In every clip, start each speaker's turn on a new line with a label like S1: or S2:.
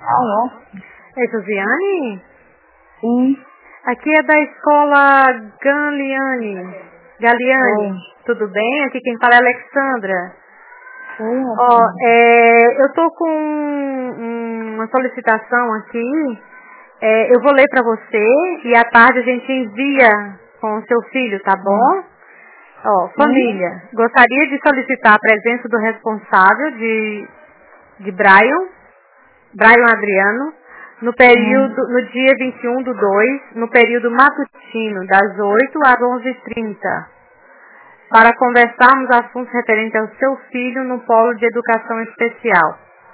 S1: Alô?
S2: É Josiane?
S1: Sim.
S2: Aqui é da escola Galiane.
S1: Oi.
S2: Tudo bem? Aqui quem fala é a Alexandra.
S1: Oi,
S2: Ó,
S1: Rafinha.
S2: eu tô com uma solicitação aqui. Eu vou ler para você e à tarde a gente envia com o seu filho, tá bom? Ó, família, gostaria de solicitar a presença do responsável de Brian Adriano, no dia 21/2, no período matutino, das 8 às 11h30, para conversarmos assuntos referentes ao seu filho no polo de educação especial.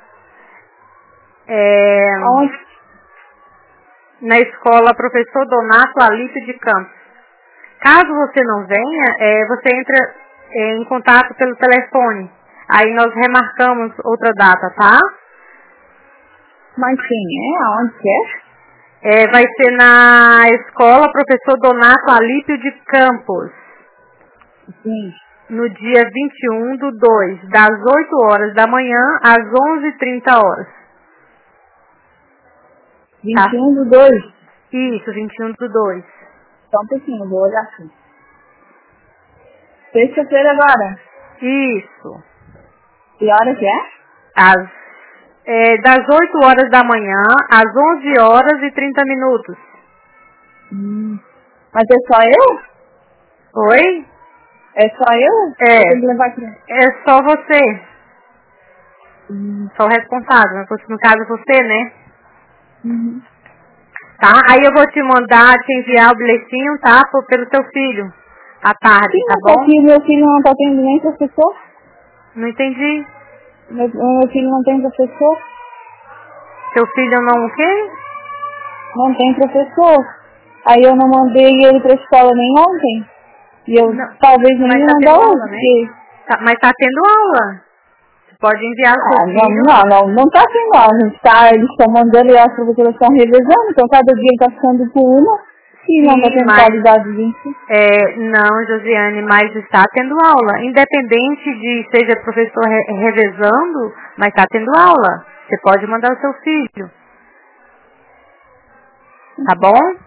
S1: Onde?
S2: Na escola Professor Donato Alípio de Campos. Caso você não venha, você entra em contato pelo telefone. Aí nós remarcamos outra data, tá?
S1: Mas quem é? Aonde que é?
S2: Vai ser na escola Professor Donato Alípio de Campos.
S1: Sim.
S2: No dia 21/2, das 8 horas da manhã às 11h30.
S1: 21/2.
S2: Isso, 21/2.
S1: Só um pouquinho, vou olhar aqui. Sexta-feira agora.
S2: Isso.
S1: Que hora que é?
S2: Das 8 horas da manhã às 11h30.
S1: Mas é só eu?
S2: Oi?
S1: É só eu?
S2: É.
S1: Eu tenho que levar aqui.
S2: É só você. Só o responsável. No caso, você, né? Tá? Aí eu vou te enviar o bilhetinho, tá? Pelo seu filho. À tarde,
S1: Sim,
S2: tá
S1: mas
S2: bom?
S1: aqui meu filho não tá tendo nem professor.
S2: Não entendi.
S1: Meu filho não tem professor.
S2: Seu filho não o quê?
S1: Não tem professor. Aí eu não mandei ele pra escola nem ontem. E eu talvez nem
S2: Mas tá
S1: mandar
S2: tendo
S1: hoje.
S2: aula, né? Mas tá tendo aula. Você pode enviar o seu filho.
S1: Não tá assim não. Eles estão mandando e as professoras estão revezando. Então cada dia ele tá ficando com uma e não tá tendo qualidade de ensino.
S2: Não, Josiane, mas está tendo aula. Independente de seja professor revezando, mas está tendo aula. Você pode mandar o seu filho. Tá bom?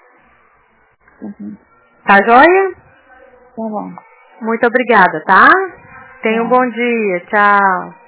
S2: Tá joia?
S1: Tá bom.
S2: Muito obrigada, tá? Tenha um bom dia. Tchau.